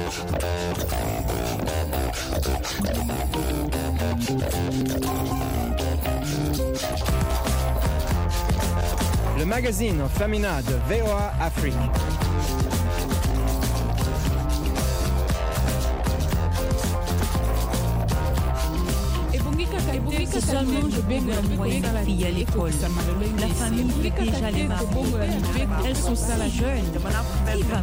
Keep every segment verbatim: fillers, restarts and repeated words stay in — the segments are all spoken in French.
Le magazine féminin de V O A Afrique. Seulement je baigne envoyer la fille à l'école. La famille fait déjà les marques. Elles sont ça la jeune. Il va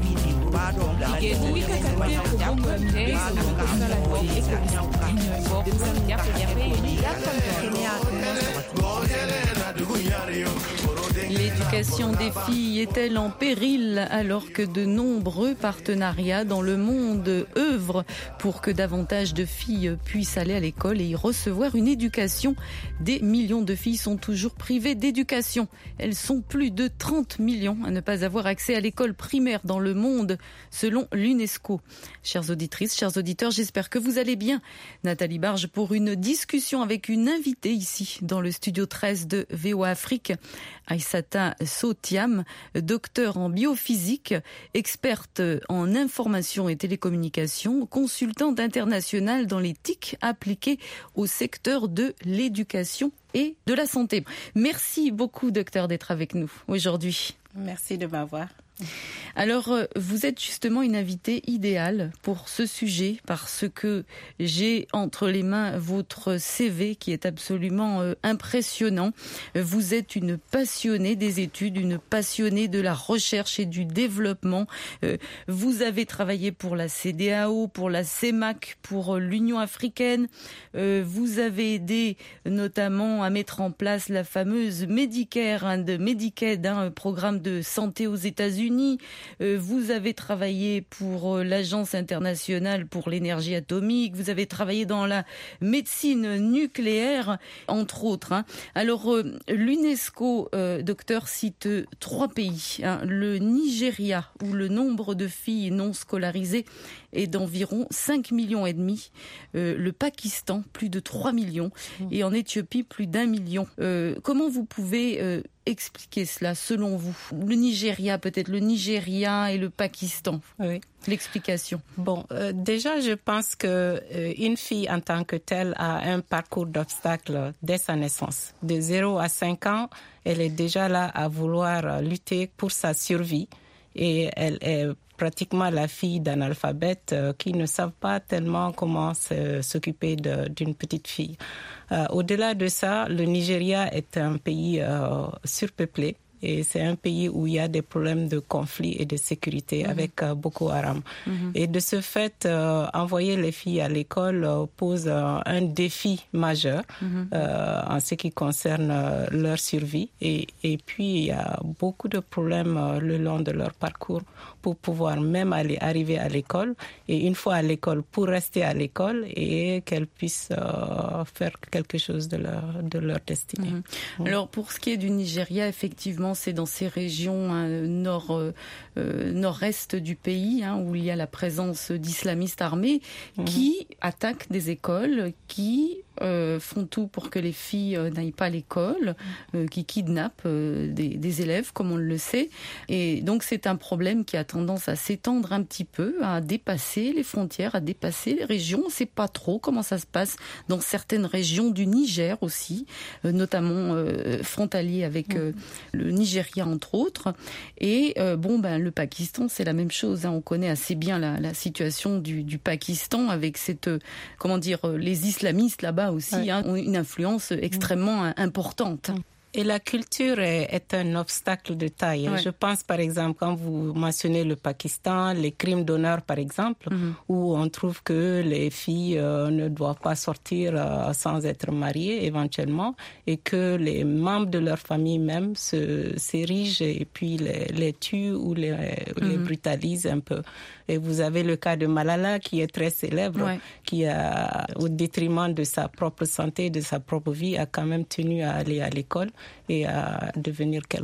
L'éducation des filles est-elle en péril alors que de nombreux partenariats dans le monde œuvrent pour que davantage de filles puissent aller à l'école et y recevoir une éducation? Des millions de filles sont toujours privées d'éducation. Elles sont plus de trente millions à ne pas avoir accès à l'école primaire dans le monde, selon l'UNESCO. Chères auditrices, chers auditeurs, j'espère que vous allez bien. Nathalie Barge pour une discussion avec une invitée ici dans le studio treize de V O A Afrique. Aïssata Sotiam, docteur en biophysique, experte en information et télécommunications, consultante internationale dans l'éthique appliquée au secteur de l'éducation et de la santé. Merci beaucoup, docteur, d'être avec nous aujourd'hui. Merci de m'avoir. Alors, vous êtes justement une invitée idéale pour ce sujet parce que j'ai entre les mains votre C V qui est absolument euh, impressionnant. Vous êtes une passionnée des études, une passionnée de la recherche et du développement. Euh, vous avez travaillé pour la C D A O, pour la C E M A C, pour l'Union africaine. Euh, vous avez aidé notamment à mettre en place la fameuse Medicare, hein, de Medicaid, hein, un programme de santé aux États-Unis. Euh, vous avez travaillé pour euh, l'Agence internationale pour l'énergie atomique, vous avez travaillé dans la médecine nucléaire, entre autres. Hein. Alors, euh, l'UNESCO, euh, docteur, cite euh, trois pays. Hein. Le Nigeria, où le nombre de filles non scolarisées est d'environ cinq millions et demi. Euh, le Pakistan, plus de trois millions. Et en Éthiopie, plus d'un million. Euh, comment vous pouvez euh, expliquer cela, selon vous? Le Nigeria, peut-être le Nigeria et le Pakistan. Oui. L'explication. Bon, euh, déjà, je pense que euh, une fille en tant que telle a un parcours d'obstacles dès sa naissance. De zéro à cinq ans, elle est déjà là à vouloir lutter pour sa survie. Et elle est pratiquement la fille d'analphabètes euh, qui ne savent pas tellement comment se, s'occuper de, d'une petite fille. Euh, au-delà de ça, le Nigeria est un pays euh, surpeuplé. Et c'est un pays où il y a des problèmes de conflit et de sécurité mmh. avec euh, Boko Haram. Mmh. Et de ce fait, euh, envoyer les filles à l'école euh, pose euh, un défi majeur mmh. euh, en ce qui concerne euh, leur survie. Et, et puis, il y a beaucoup de problèmes euh, le long de leur parcours pour pouvoir même aller arriver à l'école. Et une fois à l'école, pour rester à l'école et qu'elles puissent euh, faire quelque chose de leur, de leur destinée. Mmh. Mmh. Alors, pour ce qui est du Nigeria, effectivement, c'est dans ces régions hein, nord, euh, nord-est du pays hein, où il y a la présence d'islamistes armés mmh. qui attaquent des écoles, qui euh, font tout pour que les filles euh, n'aillent pas à l'école, euh, qui kidnappent euh, des, des élèves, comme on le sait. Et donc c'est un problème qui a tendance à s'étendre un petit peu, à dépasser les frontières, à dépasser les régions. On ne sait pas trop comment ça se passe dans certaines régions du Niger aussi, euh, notamment euh, frontalier avec euh, le Nigeria entre autres. Et euh, bon, ben le Pakistan, c'est la même chose. Hein. On connaît assez bien la, la situation du, du Pakistan avec cette, euh, comment dire, euh, les islamistes là-bas aussi ouais. hein, ont une influence extrêmement mmh. importante. Et la culture est, est un obstacle de taille. Ouais. Je pense par exemple, quand vous mentionnez le Pakistan, les crimes d'honneur par exemple, mm-hmm. où on trouve que les filles euh, ne doivent pas sortir euh, sans être mariées éventuellement, et que les membres de leur famille même se, s'érigent et puis les, les tuent ou les, mm-hmm. les brutalisent un peu. Et vous avez le cas de Malala qui est très célèbre, ouais. qui a, au détriment de sa propre santé, de sa propre vie, a quand même tenu à aller à l'école et à devenir quelqu'un.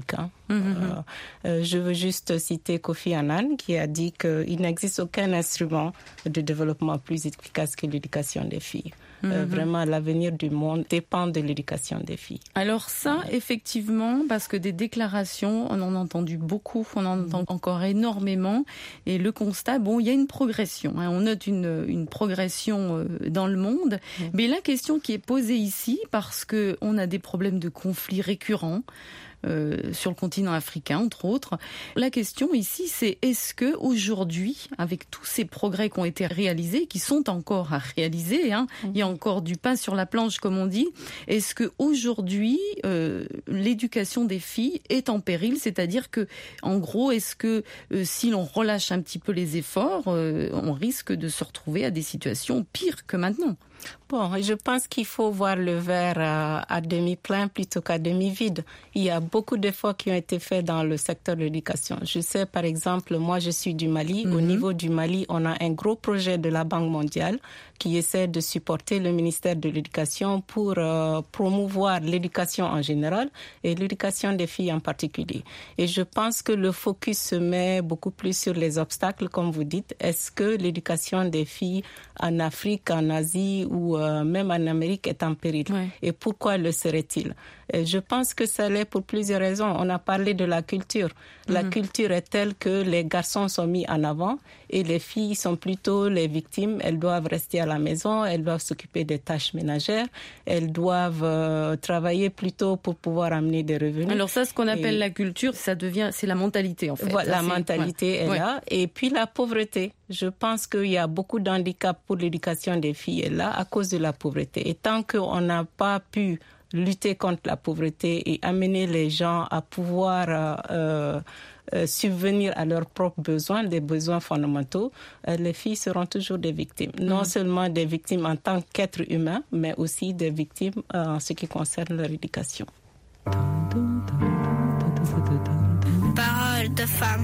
Mmh. Euh, euh, je veux juste citer Kofi Annan qui a dit qu'il n'existe aucun instrument de développement plus efficace que l'éducation des filles. Mmh. Euh, vraiment, l'avenir du monde dépend de l'éducation des filles. Alors ça, effectivement, parce que des déclarations, on en a entendu beaucoup, on en entend encore énormément. Et le constat, bon, il y a une progression. Hein, on note une, une progression euh, dans le monde. Mmh. Mais la question qui est posée ici, parce qu'on a des problèmes de conflits récurrents, Euh, sur le continent africain, entre autres. La question ici, c'est est-ce que aujourd'hui, avec tous ces progrès qui ont été réalisés, qui sont encore à réaliser, hein, mmh. il y a encore du pain sur la planche, comme on dit, est-ce que aujourd'hui euh, l'éducation des filles est en péril? C'est-à-dire que, en gros, est-ce que euh, si l'on relâche un petit peu les efforts, euh, on risque de se retrouver à des situations pires que maintenant? Bon, je pense qu'il faut voir le verre à, à demi-plein plutôt qu'à demi-vide. Il y a beaucoup d'efforts qui ont été faits dans le secteur de l'éducation. Je sais, par exemple, moi, je suis du Mali. Mm-hmm. Au niveau du Mali, on a un gros projet de la Banque mondiale qui essaie de supporter le ministère de l'Éducation pour euh, promouvoir l'éducation en général et l'éducation des filles en particulier. Et je pense que le focus se met beaucoup plus sur les obstacles, comme vous dites. Est-ce que l'éducation des filles en Afrique, en Asie ou euh, même en Amérique est en péril? Ouais. Et pourquoi le serait-il? Et je pense que ça l'est pour plusieurs raisons. On a parlé de la culture. La mmh. culture est telle que les garçons sont mis en avant et les filles sont plutôt les victimes. Elles doivent rester à la maison, elles doivent s'occuper des tâches ménagères, elles doivent euh, travailler plutôt pour pouvoir amener des revenus. Alors ça, ce qu'on appelle et... la culture, ça devient, c'est la mentalité en fait. Voilà, ça, la mentalité ouais. est ouais. là. Et puis la pauvreté. Je pense qu'il y a beaucoup d'handicaps pour l'éducation des filles est là à cause de la pauvreté. Et tant qu'on n'a pas pu lutter contre la pauvreté et amener les gens à pouvoir euh, euh, subvenir à leurs propres besoins, des besoins fondamentaux, euh, les filles seront toujours des victimes. Mmh. Non seulement des victimes en tant qu'êtres humains, mais aussi des victimes euh, en ce qui concerne leur éducation. Parole de femme.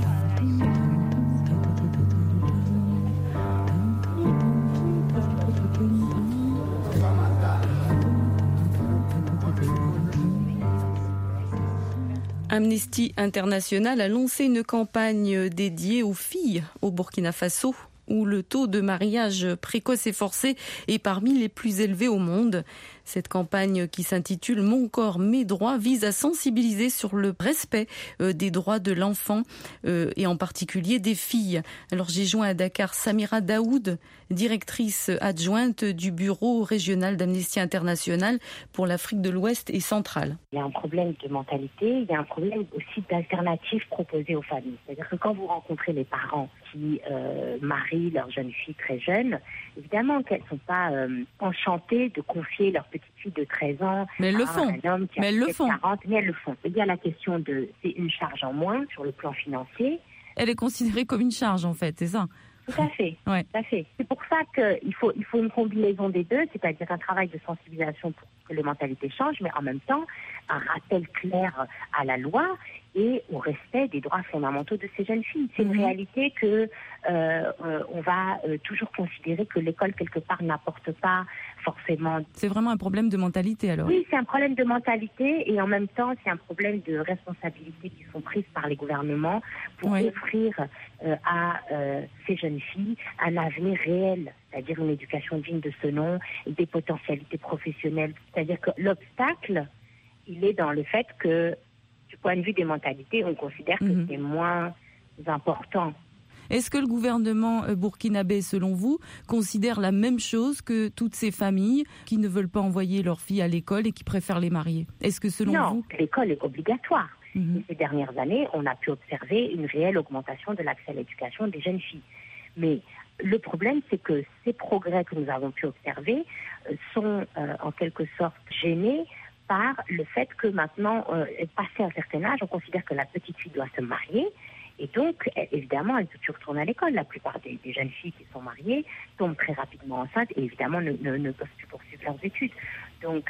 Amnesty International a lancé une campagne dédiée aux filles au Burkina Faso, où le taux de mariage précoce et forcé est parmi les plus élevés au monde. Cette campagne qui s'intitule « Mon corps, mes droits » vise à sensibiliser sur le respect euh, des droits de l'enfant euh, et en particulier des filles. Alors j'ai joint à Dakar Samira Daoud, directrice adjointe du bureau régional d'Amnesty International pour l'Afrique de l'Ouest et centrale. Il y a un problème de mentalité, il y a un problème aussi d'alternatives proposées aux familles. C'est-à-dire que quand vous rencontrez les parents qui euh, marient leurs jeunes filles très jeunes, évidemment qu'elles ne sont pas euh, enchantées de confier leur petite fille de treize ans mais elles le à font. un homme qui mais a elles le font. quarante, mais elles le font. Il y a la question de, c'est une charge en moins sur le plan financier. Elle est considérée comme une charge en fait, c'est ça? Tout à fait, ouais. tout à fait. C'est pour ça qu'il faut, il faut une combinaison des deux, c'est-à-dire un travail de sensibilisation pour que les mentalités changent, mais en même temps, un rappel clair à la loi et au respect des droits fondamentaux de ces jeunes filles. C'est une mmh. réalité que euh, euh, on va euh, toujours considérer que l'école, quelque part, n'apporte pas forcément... C'est vraiment un problème de mentalité, alors? Oui, c'est un problème de mentalité et en même temps, c'est un problème de responsabilité qui sont prises par les gouvernements pour oui. offrir euh, à euh, ces jeunes filles un avenir réel, c'est-à-dire une éducation digne de ce nom, des potentialités professionnelles. C'est-à-dire que l'obstacle, il est dans le fait que, du point de vue des mentalités, on considère que mmh. c'est moins important. Est-ce que le gouvernement burkinabé, selon vous, considère la même chose que toutes ces familles qui ne veulent pas envoyer leurs filles à l'école et qui préfèrent les marier? Est-ce que selon non, vous... Non, l'école est obligatoire. Mmh. Et ces dernières années, on a pu observer une réelle augmentation de l'accès à l'éducation des jeunes filles. Mais le problème, c'est que ces progrès que nous avons pu observer euh, sont euh, en quelque sorte gênés par le fait que maintenant, euh, passé un certain âge, on considère que la petite fille doit se marier. Et donc, évidemment, elle peut plus retourner à l'école. La plupart des, des jeunes filles qui sont mariées tombent très rapidement enceintes et évidemment ne, ne, ne peuvent plus poursuivre leurs études. Donc,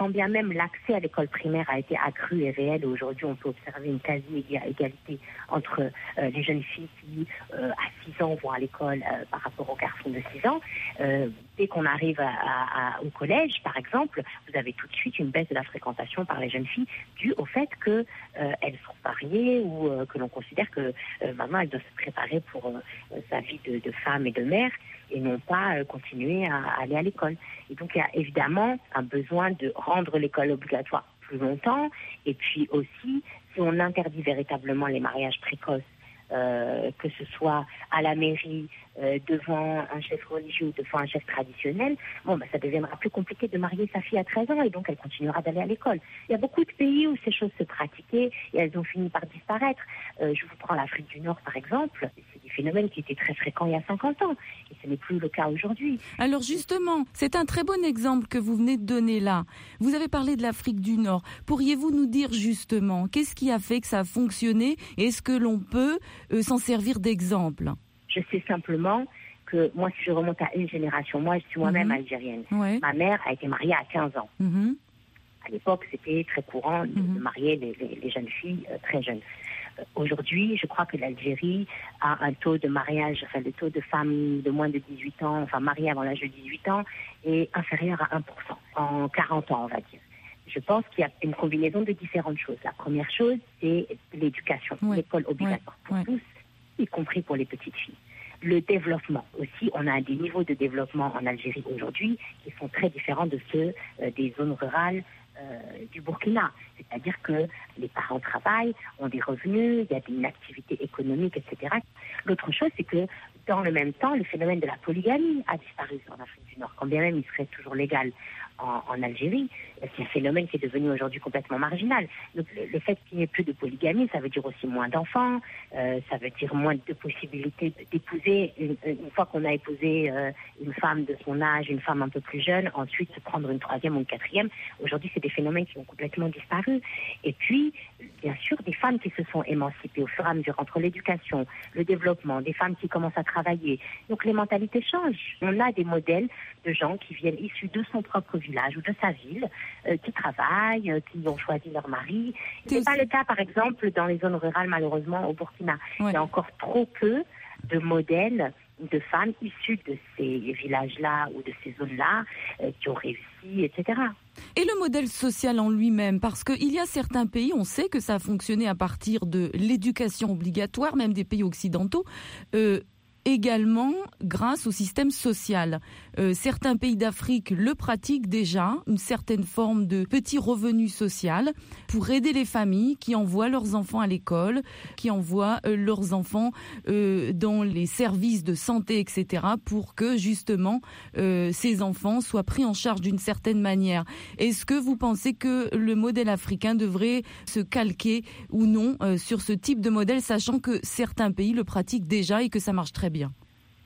quand bien même l'accès à l'école primaire a été accru et réel, aujourd'hui on peut observer une quasi-égalité entre euh, les jeunes filles qui, euh, à six ans, vont à l'école euh, par rapport aux garçons de six ans. Euh, dès qu'on arrive à, à, à, au collège, par exemple, vous avez tout de suite une baisse de la fréquentation par les jeunes filles due au fait qu'elles euh, sont mariées ou euh, que l'on considère que euh, maintenant elles doivent se préparer pour euh, sa vie de, de femme et de mère et non pas euh, continuer à, à aller à l'école. Et donc il y a évidemment un besoin de rendre l'école obligatoire plus longtemps, et puis aussi, si on interdit véritablement les mariages précoces, euh, que ce soit à la mairie, euh, devant un chef religieux ou devant un chef traditionnel, bon, ben, ça deviendra plus compliqué de marier sa fille à treize ans, et donc elle continuera d'aller à l'école. Il y a beaucoup de pays où ces choses se pratiquaient et elles ont fini par disparaître. Euh, je vous prends l'Afrique du Nord, par exemple. C'est des phénomènes qui étaient très fréquents il y a cinquante ans, et ce n'est plus le cas aujourd'hui. Alors justement, c'est un très bon exemple que vous venez de donner là. Vous avez parlé de l'Afrique du Nord. Pourriez-vous nous dire justement, qu'est-ce qui a fait que ça a fonctionné, et est-ce que l'on peut euh, s'en servir d'exemple? Je sais simplement que moi, si je remonte à une génération, moi je suis moi-même mmh. algérienne. Ouais. Ma mère a été mariée à quinze ans. Mmh. À l'époque, c'était très courant de, mmh. de marier les, les, les jeunes filles euh, très jeunes. Euh, aujourd'hui, je crois que l'Algérie a un taux de mariage, enfin le taux de femmes de moins de dix-huit ans, enfin mariées avant l'âge de dix-huit ans, est inférieur à un pour cent en quarante ans, on va dire. Je pense qu'il y a une combinaison de différentes choses. La première chose, c'est l'éducation, ouais. l'école obligatoire ouais. pour ouais. tous, y compris pour les petites filles. Le développement aussi, on a des niveaux de développement en Algérie aujourd'hui qui sont très différents de ceux euh, des zones rurales euh, du Burkina. C'est-à-dire que les parents travaillent, ont des revenus, il y a une activité économique, et cetera. L'autre chose, c'est que dans le même temps, le phénomène de la polygamie a disparu en Afrique du Nord, quand bien même il serait toujours légal en, en Algérie. C'est un phénomène qui est devenu aujourd'hui complètement marginal. Donc, le, le fait qu'il n'y ait plus de polygamie, ça veut dire aussi moins d'enfants, euh, ça veut dire moins de possibilités d'épouser, une, une fois qu'on a épousé euh, une femme de son âge, une femme un peu plus jeune, ensuite se prendre une troisième ou une quatrième. Aujourd'hui, c'est des phénomènes qui ont complètement disparu. Et puis, bien sûr, des femmes qui se sont émancipées au fur et à mesure entre l'éducation, le développement, des femmes qui commencent à travailler. Donc, les mentalités changent. On a des modèles de gens qui viennent issus de son propre village ou de sa ville, euh, qui travaillent, euh, qui ont choisi leur mari. Ce n'est pas le cas, par exemple, dans les zones rurales, malheureusement, au Burkina. Ouais. Il y a encore trop peu de modèles de femmes issues de ces villages-là ou de ces zones-là euh, qui ont réussi, et cetera. Et le modèle social en lui-même, parce qu'il y a certains pays, on sait que ça a fonctionné à partir de l'éducation obligatoire, même des pays occidentaux, euh, également grâce au système social. Euh, certains pays d'Afrique le pratiquent déjà, une certaine forme de petit revenu social pour aider les familles qui envoient leurs enfants à l'école, qui envoient euh, leurs enfants euh, dans les services de santé, et cetera, pour que justement euh, ces enfants soient pris en charge d'une certaine manière. Est-ce que vous pensez que le modèle africain devrait se calquer ou non euh, sur ce type de modèle, sachant que certains pays le pratiquent déjà et que ça marche très bien?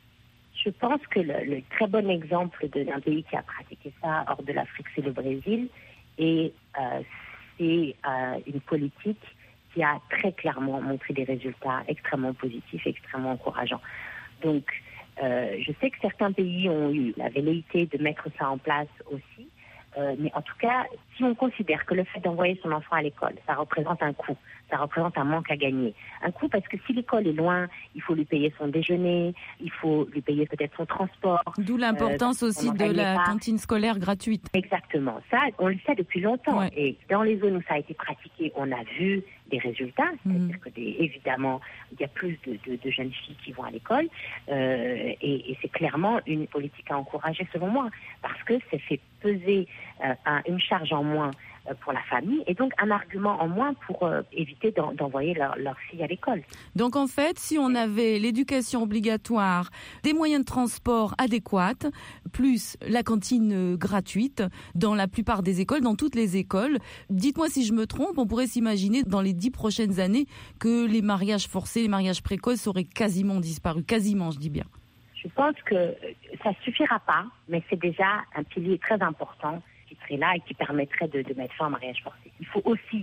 Je pense que le, le très bon exemple d'un pays qui a pratiqué ça hors de l'Afrique, c'est le Brésil. Et euh, c'est euh, une politique qui a très clairement montré des résultats extrêmement positifs, extrêmement encourageants. Donc, euh, je sais que certains pays ont eu la velléité de mettre ça en place aussi. Euh, mais en tout cas, si on considère que le fait d'envoyer son enfant à l'école, ça représente un coût, ça représente un manque à gagner. Un coût parce que si l'école est loin, il faut lui payer son déjeuner, il faut lui payer peut-être son transport. D'où l'importance euh, aussi de la pas. cantine scolaire gratuite. Exactement. Ça, on le sait depuis longtemps. Ouais. Et dans les zones où ça a été pratiqué, on a vu des résultats. C'est-à-dire mmh. que, des, évidemment, il y a plus de, de, de jeunes filles qui vont à l'école. Euh, et, et c'est clairement une politique à encourager, selon moi, parce que ça fait peser euh, un, une charge en moins euh, pour la famille et donc un argument en moins pour euh, éviter d'en, d'envoyer leur, leur fille à l'école. Donc en fait, si on avait l'éducation obligatoire, des moyens de transport adéquats, plus la cantine gratuite dans la plupart des écoles, dans toutes les écoles, dites-moi si je me trompe, on pourrait s'imaginer dans les dix prochaines années que les mariages forcés, les mariages précoces auraient quasiment disparu, quasiment je dis bien. Je pense que ça ne suffira pas, mais c'est déjà un pilier très important qui serait là et qui permettrait de, de mettre fin au mariage forcé. Il faut aussi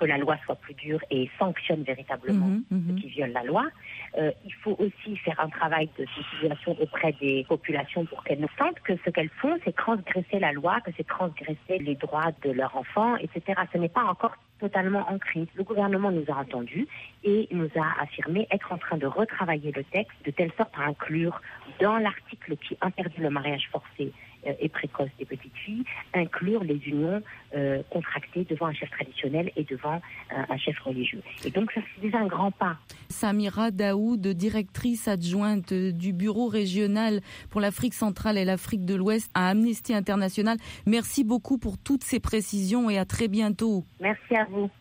que la loi soit plus dure et sanctionne véritablement mmh, mmh. ceux qui violent la loi. Euh, il faut aussi faire un travail de sensibilisation auprès des populations pour qu'elles ne sentent que ce qu'elles font, c'est transgresser la loi, que c'est transgresser les droits de leurs enfants, et cetera. Ce n'est pas encore totalement ancré. Le gouvernement nous a entendus et nous a affirmé être en train de retravailler le texte de telle sorte à inclure dans l'article qui interdit le mariage forcé et précoce des petites filles, inclure les unions euh, contractées devant un chef traditionnel et devant euh, un chef religieux. Et donc ça, c'est déjà un grand pas. Samira Daoud, directrice adjointe du bureau régional pour l'Afrique centrale et l'Afrique de l'Ouest à Amnesty International. Merci beaucoup pour toutes ces précisions et à très bientôt. Merci à vous.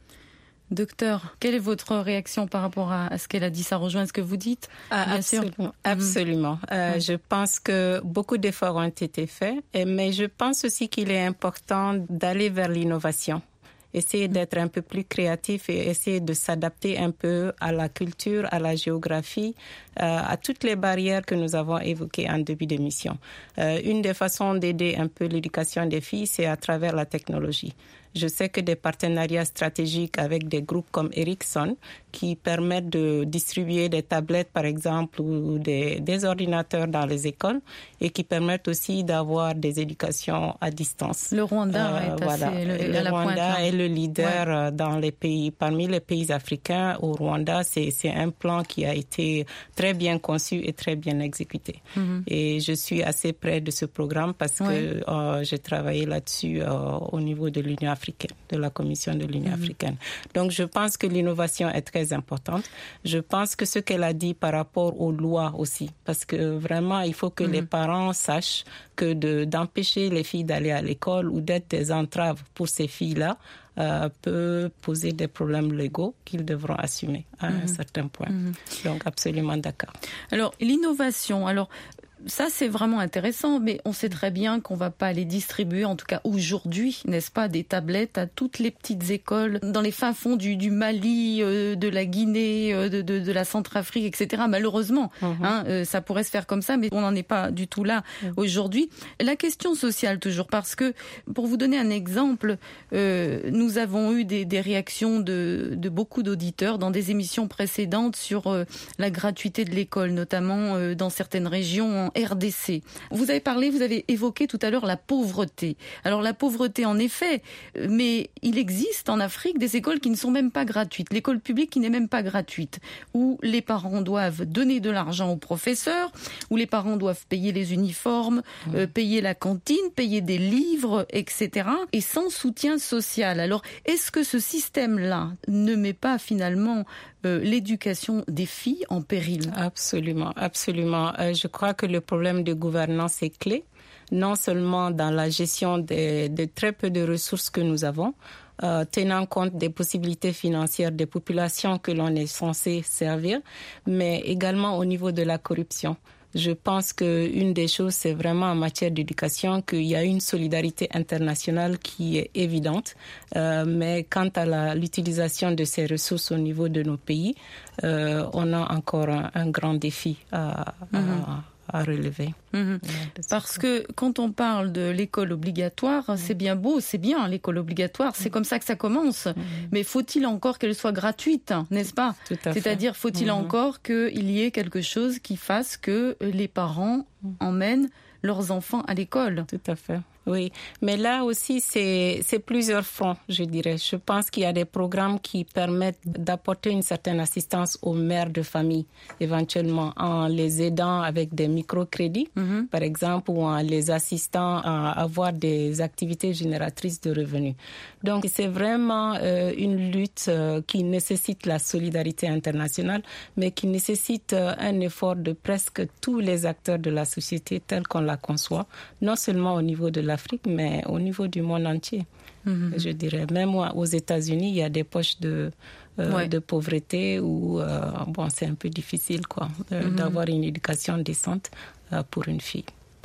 Docteur, quelle est votre réaction par rapport à, à ce qu'elle a dit? Ça rejoint ce que vous dites, ah, bien absolument, sûr. Absolument. Euh, ouais. Je pense que beaucoup d'efforts ont été faits, mais je pense aussi qu'il est important d'aller vers l'innovation. Essayer d'être un peu plus créatif et essayer de s'adapter un peu à la culture, à la géographie, euh, à toutes les barrières que nous avons évoquées en début d'émission. Euh, une des façons d'aider un peu l'éducation des filles, c'est à travers la technologie. Je sais que des partenariats stratégiques avec des groupes comme Ericsson qui permettent de distribuer des tablettes, par exemple, ou des, des ordinateurs dans les écoles et qui permettent aussi d'avoir des éducations à distance. Le Rwanda euh, est voilà. assez le, le à la Rwanda pointe, est le leader ouais. dans les pays, parmi les pays africains. Au Rwanda, c'est, c'est un plan qui a été très bien conçu et très bien exécuté. Mm-hmm. Et je suis assez près de ce programme parce ouais. que euh, j'ai travaillé là-dessus euh, au niveau de l'Union africaine, de la Commission de l'Union mm-hmm. africaine. Donc, je pense que l'innovation est très importante. Je pense que ce qu'elle a dit par rapport aux lois aussi, parce que vraiment, il faut que mm-hmm. les parents sachent que de, d'empêcher les filles d'aller à l'école ou d'être des entraves pour ces filles-là euh, peut poser des problèmes légaux qu'ils devront assumer à mm-hmm. un certain point. Mm-hmm. Donc, absolument d'accord. Alors, l'innovation, alors... Ça, c'est vraiment intéressant, mais on sait très bien qu'on ne va pas les distribuer, en tout cas aujourd'hui, n'est-ce pas, des tablettes à toutes les petites écoles dans les fins fonds du, du Mali, euh, de la Guinée, euh, de, de, de la Centrafrique, et cetera. Malheureusement, mm-hmm. hein, euh, ça pourrait se faire comme ça, mais on n'en est pas du tout là mm-hmm. aujourd'hui. La question sociale, toujours, parce que, pour vous donner un exemple, euh, nous avons eu des, des réactions de, de beaucoup d'auditeurs dans des émissions précédentes sur euh, la gratuité de l'école, notamment euh, dans certaines régions en R D C. Vous avez parlé, vous avez évoqué tout à l'heure la pauvreté. Alors la pauvreté en effet, mais il existe en Afrique des écoles qui ne sont même pas gratuites. L'école publique qui n'est même pas gratuite, où les parents doivent donner de l'argent aux professeurs, où les parents doivent payer les uniformes, mmh. euh, payer la cantine, payer des livres, et cetera. Et sans soutien social. Alors est-ce que ce système-là ne met pas finalement Euh, l'éducation des filles en péril? Absolument, absolument. Euh, je crois que le problème de gouvernance est clé, non seulement dans la gestion de, de très peu de ressources que nous avons, euh, tenant compte des possibilités financières des populations que l'on est censé servir, mais également au niveau de la corruption. Je pense qu'une des choses, c'est vraiment en matière d'éducation qu'il y a une solidarité internationale qui est évidente. Euh, mais quant à la, l'utilisation de ces ressources au niveau de nos pays, euh, on a encore un, un grand défi à, mm-hmm. à, à relever. Mmh. Parce que quand on parle de l'école obligatoire, mmh. c'est bien beau, c'est bien l'école obligatoire, c'est mmh. comme ça que ça commence. Mmh. Mais faut-il encore qu'elle soit gratuite, n'est-ce pas? C'est-à-dire, faut-il mmh. encore qu'il y ait quelque chose qui fasse que les parents mmh. emmènent leurs enfants à l'école? Tout à fait. Oui, mais là aussi, c'est, c'est plusieurs fronts, je dirais. Je pense qu'il y a des programmes qui permettent d'apporter une certaine assistance aux mères de famille, éventuellement en les aidant avec des microcrédits, mm-hmm. par exemple, ou en les assistant à avoir des activités génératrices de revenus. Donc, c'est vraiment euh, une lutte euh, qui nécessite la solidarité internationale, mais qui nécessite euh, un effort de presque tous les acteurs de la société telle qu'on la conçoit, non seulement au niveau de l'Afrique, mais au niveau du monde entier. Mm-hmm. Je dirais, même aux États-Unis, il y a des poches de, euh, ouais. de pauvreté où euh, bon, c'est un peu difficile quoi, euh, mm-hmm. d'avoir une éducation décente euh, pour une fille.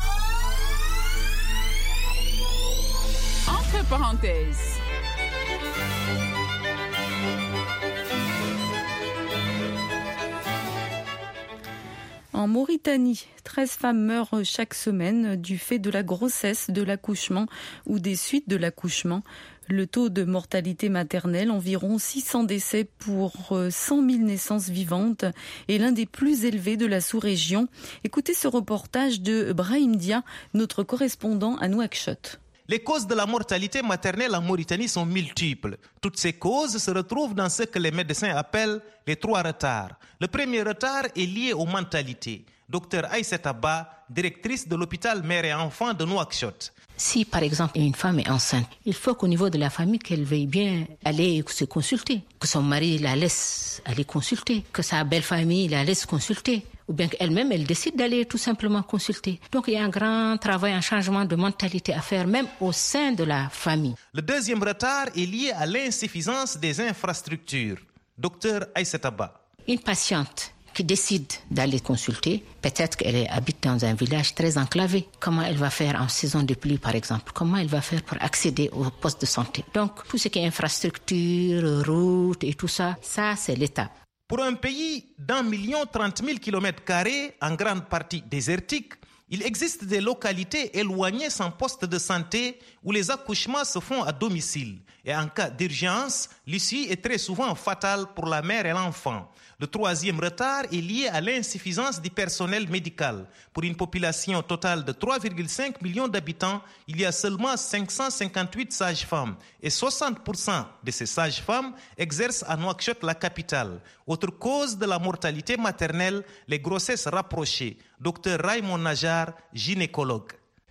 Entre parenthèses. En Mauritanie, treize femmes meurent chaque semaine du fait de la grossesse, de l'accouchement ou des suites de l'accouchement. Le taux de mortalité maternelle, environ six cents décès pour cent mille naissances vivantes, est l'un des plus élevés de la sous-région. Écoutez ce reportage de Brahim Dia, notre correspondant à Nouakchott. Les causes de la mortalité maternelle en Mauritanie sont multiples. Toutes ces causes se retrouvent dans ce que les médecins appellent les trois retards. Le premier retard est lié aux mentalités. Docteur Aïssata Ba, directrice de l'hôpital mère et enfant de Nouakchott. Si, par exemple, une femme est enceinte, il faut qu'au niveau de la famille, qu'elle veuille bien aller se consulter, que son mari la laisse aller consulter, que sa belle famille la laisse consulter, ou bien qu'elle-même, elle décide d'aller tout simplement consulter. Donc, il y a un grand travail, un changement de mentalité à faire, même au sein de la famille. Le deuxième retard est lié à l'insuffisance des infrastructures. Docteur Aïssata Ba. Une patiente qui décide d'aller consulter, peut-être qu'elle habite dans un village très enclavé. Comment elle va faire en saison de pluie, par exemple? Comment elle va faire pour accéder au poste de santé? Donc, tout ce qui est infrastructure, route et tout ça, ça, c'est l'État. Pour un pays d'un million trente mille kilomètres carrés, en grande partie désertique, il existe des localités éloignées sans poste de santé où les accouchements se font à domicile. Et en cas d'urgence, l'issue est très souvent fatale pour la mère et l'enfant. Le troisième retard est lié à l'insuffisance du personnel médical. Pour une population totale de trois virgule cinq millions d'habitants, il y a seulement cinq cent cinquante-huit sages-femmes. Et soixante pour cent de ces sages-femmes exercent à Nouakchott, la capitale. Autre cause de la mortalité maternelle, les grossesses rapprochées. Docteur Raymond Najar, gynécologue.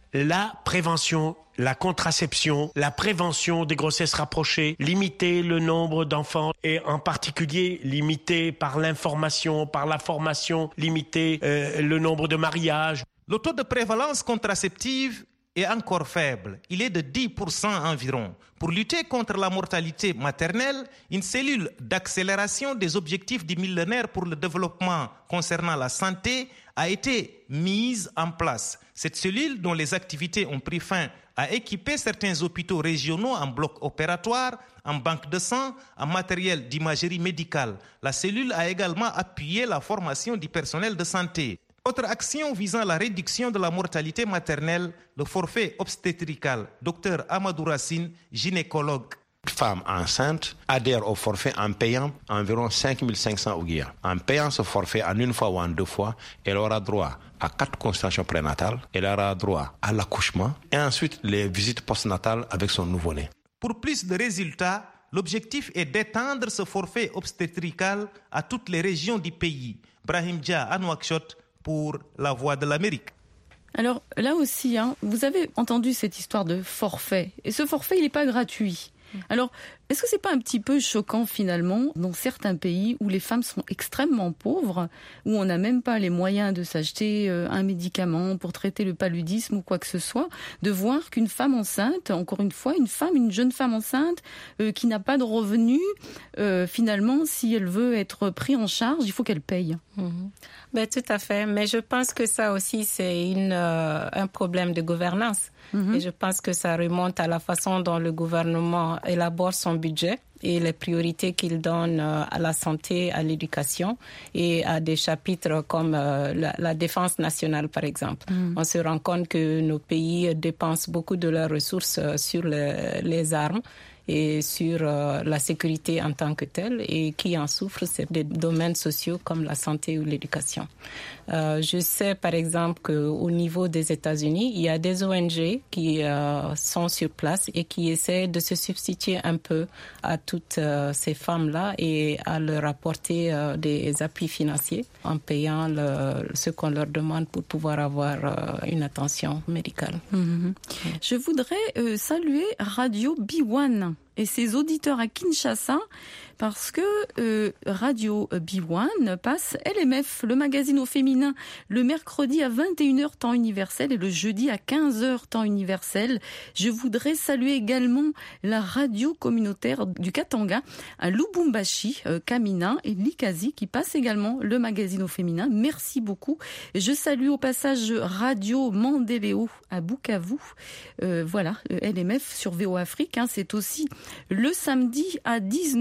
La prévention, la contraception, la prévention des grossesses rapprochées, limiter le nombre d'enfants et en particulier limiter par l'information, par la formation, limiter euh, le nombre de mariages. Le taux de prévalence contraceptive est encore faible. Il est de dix pour cent environ. Pour lutter contre la mortalité maternelle, une cellule d'accélération des objectifs du millénaire pour le développement concernant la santé a été mise en place. Cette cellule, dont les activités ont pris fin, a équipé certains hôpitaux régionaux en blocs opératoires, en banque de sang, en matériel d'imagerie médicale. La cellule a également appuyé la formation du personnel de santé. Autre action visant la réduction de la mortalité maternelle, le forfait obstétrical. Docteur Amadou Racine, gynécologue. Femme enceinte adhère au forfait en payant environ cinq mille cinq cents ouguiya. En payant ce forfait en une fois ou en deux fois, elle aura droit à quatre consultations prénatales, elle aura droit à l'accouchement et ensuite les visites postnatales avec son nouveau-né. Pour plus de résultats, l'objectif est d'étendre ce forfait obstétrical à toutes les régions du pays. Brahim Dia à Nouakchott pour La Voix de l'Amérique. Alors là aussi, hein, vous avez entendu cette histoire de forfait. Et ce forfait, il n'est pas gratuit. Alors, est-ce que c'est pas un petit peu choquant finalement dans certains pays où les femmes sont extrêmement pauvres, où on n'a même pas les moyens de s'acheter un médicament pour traiter le paludisme ou quoi que ce soit, de voir qu'une femme enceinte, encore une fois, une femme, une jeune femme enceinte euh, qui n'a pas de revenus, euh, finalement, si elle veut être prise en charge, il faut qu'elle paye. Mmh. Ben, tout à fait, mais je pense que ça aussi c'est une, euh, un problème de gouvernance. Mmh. Et je pense que ça remonte à la façon dont le gouvernement élabore son budget et les priorités qu'il donne euh, à la santé, à l'éducation et à des chapitres comme euh, la, la défense nationale, par exemple. Mmh. On se rend compte que nos pays dépensent beaucoup de leurs ressources euh, sur le, les armes et sur euh, la sécurité en tant que telle, et qui en souffrent, c'est des domaines sociaux comme la santé ou l'éducation. Euh, je sais par exemple qu'au niveau des États-Unis, il y a des O N G qui euh, sont sur place et qui essaient de se substituer un peu à toutes euh, ces femmes-là et à leur apporter euh, des appuis financiers en payant le, ce qu'on leur demande pour pouvoir avoir euh, une attention médicale. Mmh. Je voudrais euh, saluer Radio B un et ses auditeurs à Kinshasa, parce que euh, Radio B un passe L M F, le magazine au féminin, le mercredi à vingt et une heures temps universel et le jeudi à quinze heures temps universel. Je voudrais saluer également la radio communautaire du Katanga à Lubumbashi, euh, Kamina et Likazi, qui passe également le magazine au féminin. Merci beaucoup. Je salue au passage Radio Mandéléo à Bukavu. Euh, voilà, L M F sur V O Afrique, hein, c'est aussi le samedi à dix-neuf heures.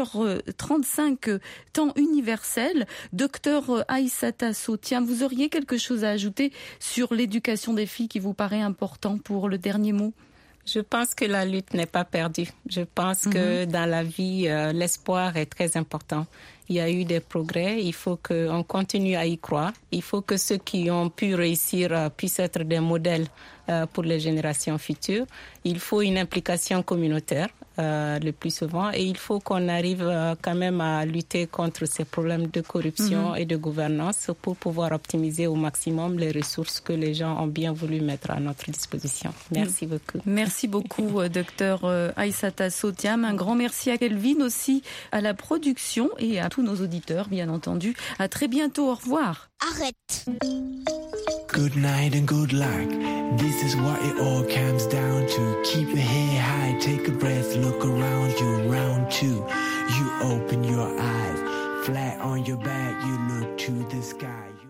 Docteur trente-cinq temps universel. Docteur Aïssata Sotiam, vous auriez quelque chose à ajouter sur l'éducation des filles qui vous paraît important pour le dernier mot? Je pense que la lutte n'est pas perdue. Je pense mm-hmm. que dans la vie, euh, l'espoir est très important. Il y a eu des progrès, il faut qu'on continue à y croire. Il faut que ceux qui ont pu réussir euh, puissent être des modèles euh, pour les générations futures. Il faut une implication communautaire euh, le plus souvent et il faut qu'on arrive euh, quand même à lutter contre ces problèmes de corruption mm-hmm. et de gouvernance pour pouvoir optimiser au maximum les ressources que les gens ont bien voulu mettre à notre disposition. Merci beaucoup. Merci beaucoup, docteur Aïssata Sotiam. Un grand merci à Kelvin aussi, à la production et à tous nos auditeurs, bien entendu. À très bientôt. Au revoir. Arrête. Good night and good luck. This is what it all comes down to. Keep your head high, take a breath, look around you, round two. You open your eyes, flat on your back, you look to the sky.